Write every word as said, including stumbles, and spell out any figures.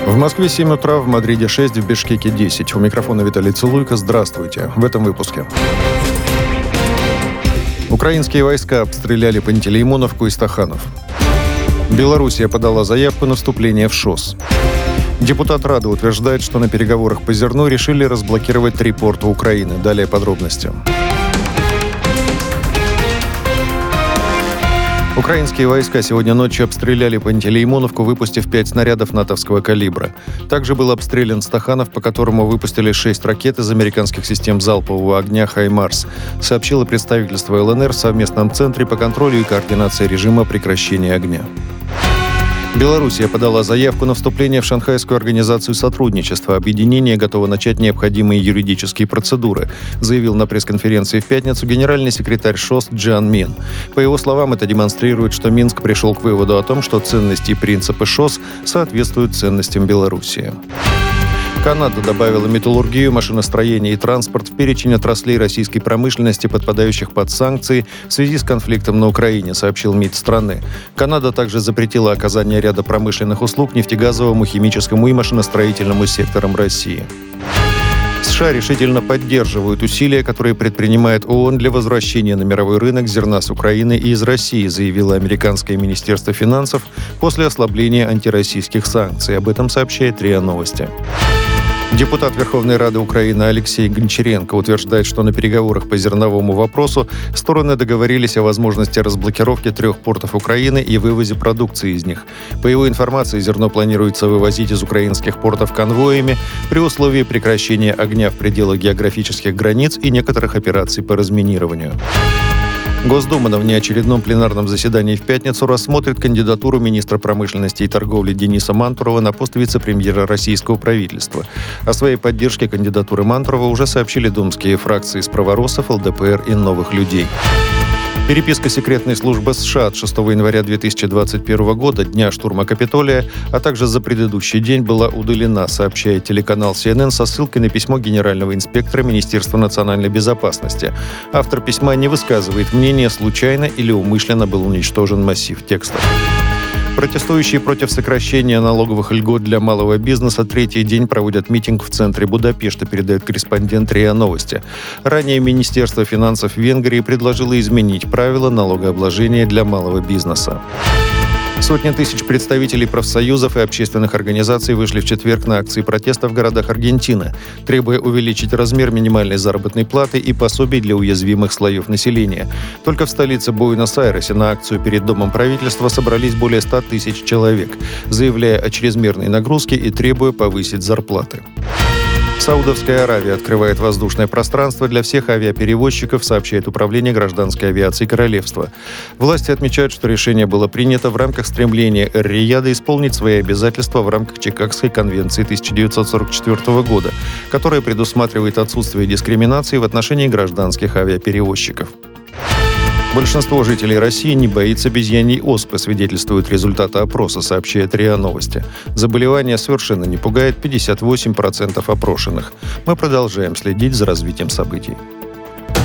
В Москве семь утра, в Мадриде шесть, в Бишкеке десять. У микрофона Виталий Цилуйко. Здравствуйте. В этом выпуске. Украинские войска обстреляли Пантелеймоновку и Стаханов. Белоруссия подала заявку на вступление в ШОС. Депутат Рады утверждает, что на переговорах по зерну решили разблокировать три порта Украины. Далее подробности. Украинские войска сегодня ночью обстреляли Пантелеймоновку, выпустив пять снарядов натовского калибра. Также был обстрелян Стаханов, по которому выпустили шесть ракет из американских систем залпового огня «Хаймарс», сообщило представительство ЛНР в совместном центре по контролю и координации режима прекращения огня. Белоруссия подала заявку на вступление в Шанхайскую организацию сотрудничества. Объединение готово начать необходимые юридические процедуры, заявил на пресс-конференции в пятницу генеральный секретарь ШОС Джан Мин. По его словам, это демонстрирует, что Минск пришел к выводу о том, что ценности и принципы ШОС соответствуют ценностям Белоруссии. Канада добавила металлургию, машиностроение и транспорт в перечень отраслей российской промышленности, подпадающих под санкции в связи с конфликтом на Украине, сообщил МИД страны. Канада также запретила оказание ряда промышленных услуг нефтегазовому, химическому и машиностроительному секторам России. США решительно поддерживают усилия, которые предпринимает ООН для возвращения на мировой рынок зерна с Украины и из России, заявило американское министерство финансов после ослабления антироссийских санкций. Об этом сообщает РИА Новости. Депутат Верховной Рады Украины Алексей Гончаренко утверждает, что на переговорах по зерновому вопросу стороны договорились о возможности разблокировки трех портов Украины и вывозе продукции из них. По его информации, зерно планируется вывозить из украинских портов конвоями при условии прекращения огня в пределах географических границ и некоторых операций по разминированию. Госдума на внеочередном пленарном заседании в пятницу рассмотрит кандидатуру министра промышленности и торговли Дениса Мантурова на пост вице-премьера российского правительства. О своей поддержке кандидатуры Мантурова уже сообщили думские фракции «Справоросов», ЛДПР и «Новых людей». Переписка секретной службы США от шестого января две тысячи двадцать первого года, дня штурма Капитолия, а также за предыдущий день была удалена, сообщает телеканал Си Эн Эн со ссылкой на письмо генерального инспектора Министерства национальной безопасности. Автор письма не высказывает мнения, случайно или умышленно был уничтожен массив текста. Протестующие против сокращения налоговых льгот для малого бизнеса третий день проводят митинг в центре Будапешта, передает корреспондент РИА Новости. Ранее Министерство финансов Венгрии предложило изменить правила налогообложения для малого бизнеса. Сотни тысяч представителей профсоюзов и общественных организаций вышли в четверг на акции протеста в городах Аргентины, требуя увеличить размер минимальной заработной платы и пособий для уязвимых слоев населения. Только в столице Буэнос-Айресе на акцию перед Домом правительства собрались более ста тысяч человек, заявляя о чрезмерной нагрузке и требуя повысить зарплаты. Саудовская Аравия открывает воздушное пространство для всех авиаперевозчиков, сообщает Управление гражданской авиации Королевства. Власти отмечают, что решение было принято в рамках стремления Эр-Рияда исполнить свои обязательства в рамках Чикагской конвенции тысяча девятьсот сорок четвёртого года, которая предусматривает отсутствие дискриминации в отношении гражданских авиаперевозчиков. Большинство жителей России не боится обезьяньей оспы, свидетельствуют результаты опроса, сообщает РИА Новости. Заболевание совершенно не пугает пятьдесят восемь процентов опрошенных. Мы продолжаем следить за развитием событий.